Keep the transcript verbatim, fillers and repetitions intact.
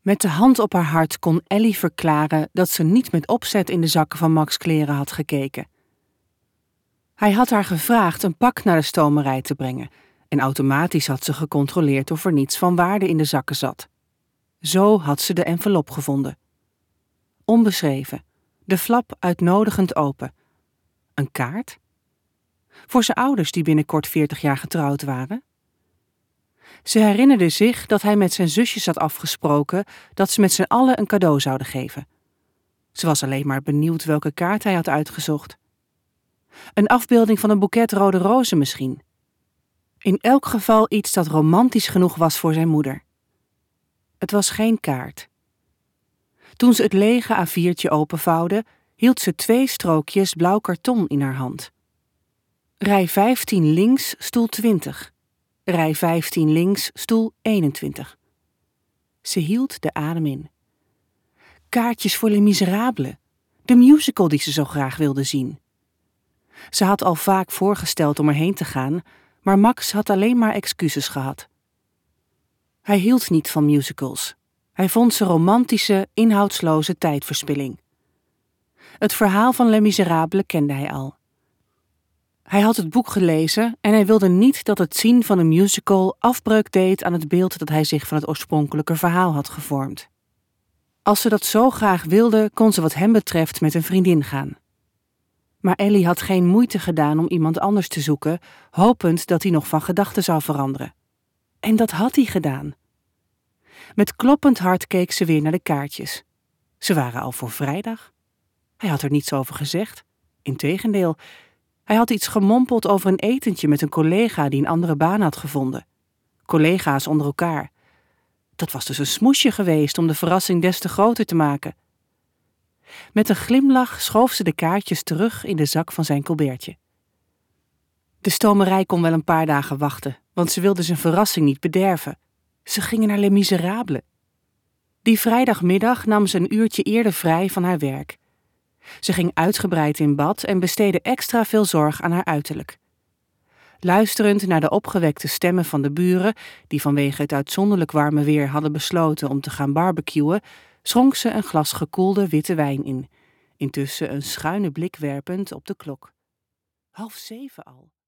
Met de hand op haar hart kon Ellie verklaren dat ze niet met opzet in de zakken van Max' kleren had gekeken. Hij had haar gevraagd een pak naar de stomerij te brengen en automatisch had ze gecontroleerd of er niets van waarde in de zakken zat. Zo had ze de envelop gevonden. Onbeschreven, de flap uitnodigend open. Een kaart? Voor zijn ouders die binnenkort veertig jaar getrouwd waren? Ze herinnerde zich dat hij met zijn zusjes had afgesproken dat ze met z'n allen een cadeau zouden geven. Ze was alleen maar benieuwd welke kaart hij had uitgezocht. Een afbeelding van een boeket rode rozen misschien. In elk geval iets dat romantisch genoeg was voor zijn moeder. Het was geen kaart. Toen ze het lege A viertje openvouwde, hield ze twee strookjes blauw karton in haar hand. Rij vijftien links, stoel twintig. Rij vijftien links, stoel eenentwintig. Ze hield de adem in. Kaartjes voor Les Miserables, de musical die ze zo graag wilde zien. Ze had al vaak voorgesteld om erheen te gaan, maar Max had alleen maar excuses gehad. Hij hield niet van musicals. Hij vond ze romantische, inhoudsloze tijdverspilling. Het verhaal van Les Miserables kende hij al. Hij had het boek gelezen en hij wilde niet dat het zien van een musical afbreuk deed aan het beeld dat hij zich van het oorspronkelijke verhaal had gevormd. Als ze dat zo graag wilde, kon ze wat hem betreft met een vriendin gaan. Maar Ellie had geen moeite gedaan om iemand anders te zoeken, hopend dat hij nog van gedachten zou veranderen. En dat had hij gedaan. Met kloppend hart keek ze weer naar de kaartjes. Ze waren al voor vrijdag. Hij had er niets over gezegd. Integendeel, hij had iets gemompeld over een etentje met een collega die een andere baan had gevonden. Collega's onder elkaar. Dat was dus een smoesje geweest om de verrassing des te groter te maken. Met een glimlach schoof ze de kaartjes terug in de zak van zijn colbertje. De stomerij kon wel een paar dagen wachten, want ze wilde zijn verrassing niet bederven. Ze gingen naar Les Miserables. Die vrijdagmiddag nam ze een uurtje eerder vrij van haar werk. Ze ging uitgebreid in bad en besteedde extra veel zorg aan haar uiterlijk. Luisterend naar de opgewekte stemmen van de buren, die vanwege het uitzonderlijk warme weer hadden besloten om te gaan barbecuen, schonk ze een glas gekoelde witte wijn in, intussen een schuine blik werpend op de klok. Half zeven al.